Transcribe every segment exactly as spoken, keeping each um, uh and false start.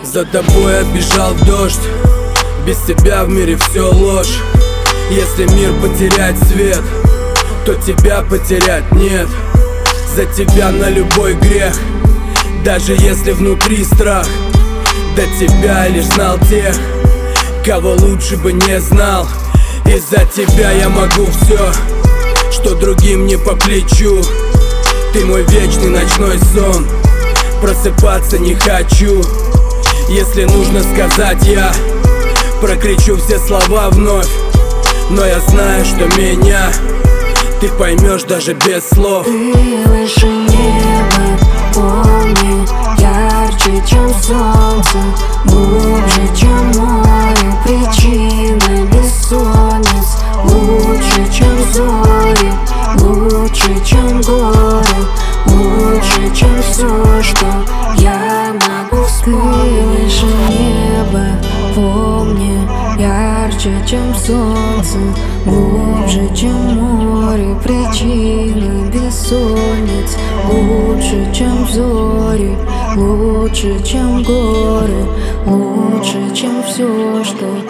За тобой я бежал в дождь, без тебя в мире все ложь. Если мир потерять свет, то тебя потерять нет. За тебя на любой грех, даже если внутри страх. До тебя лишь знал тех, кого лучше бы не знал. Из-за тебя я могу все, что другим не по плечу. Ты мой вечный ночной сон, просыпаться не хочу. Если нужно сказать, я прокричу все слова вновь. Но я знаю, что меня ты поймешь даже без слов. Ты выше неба, помни, ярче, чем солнце, глубже, чем море, причина бессонниц. Лучше, чем зори, лучше, чем горы, лучше, чем все, что я могу вспомнить. Ты выше неба, помни, ярче, чем солнце, глубже, чем море, причина бессонниц. Лучше, чем зори, лучше, чем горы, лучше, чем все, что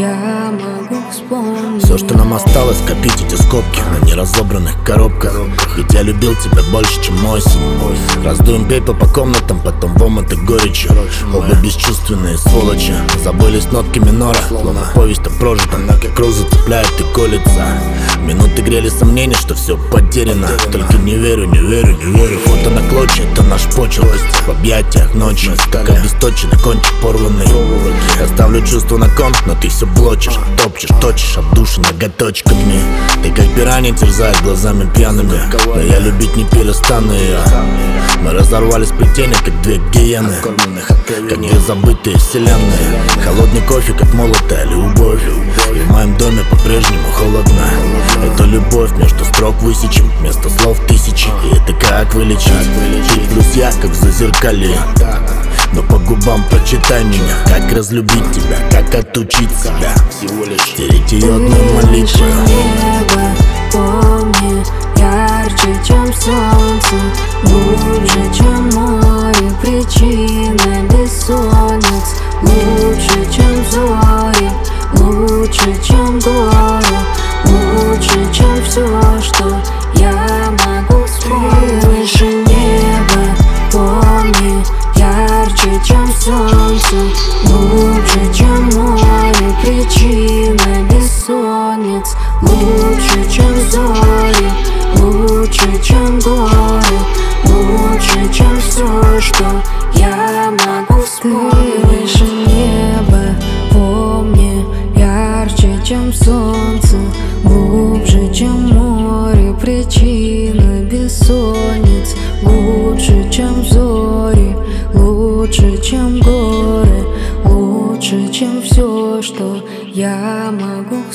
я могу вспомнить. Все, что нам осталось, копить эти скобки на неразобранных коробках. Ведь я любил тебя больше, чем осень. Раздуем пепел по комнатам, потом в омуты горечи. Оба бесчувственные сволочи, забылись нотки минора, словно повесть о прожитом. Круг зацепляет и колется. Минуты грели сомнения, что все потеряно. Только не верю, не верю, не верю. Фото на клочья, это наш почерк. В объятиях ночи, как обесточенный кончик порванный. Я ставлю чувства на кон, но ты все блочишь, топчешь, точишь от души ноготочками. Ты как пиранья терзаешь глазами пьяными, но я любить не перестану ее. Мы разорвали сплетения, как две гиены, как две забытые вселенные. Холодный кофе, как молотая любовь, и в моем доме по-прежнему холодно. Это любовь между строк высечем, вместо слов тысячи. И это как вылечить? Ты плюс я, как в зазеркалье, но по губам прочитай меня. Как разлюбить тебя, как отучить себя всего лишь стереть ее одной молитвой. Небо, помни, ярче, чем солнце, глубже, чем море, причина бессонниц. Лучше, чем зори, лучше, чем горы, лучше, чем все, что я могу вспомнить. Ты выше неба, помни, ярче, чем солнце, глубже, чем море, причина бессонниц. Лучше, чем зори, лучше, чем горы, лучше, чем все, что я могу вспомнить. Ты выше неба, помни, ярче, чем солнце, глубже, чем море, причина бессонниц. Лучше, чем зори, лучше, чем горы, лучше, чем все, что я могу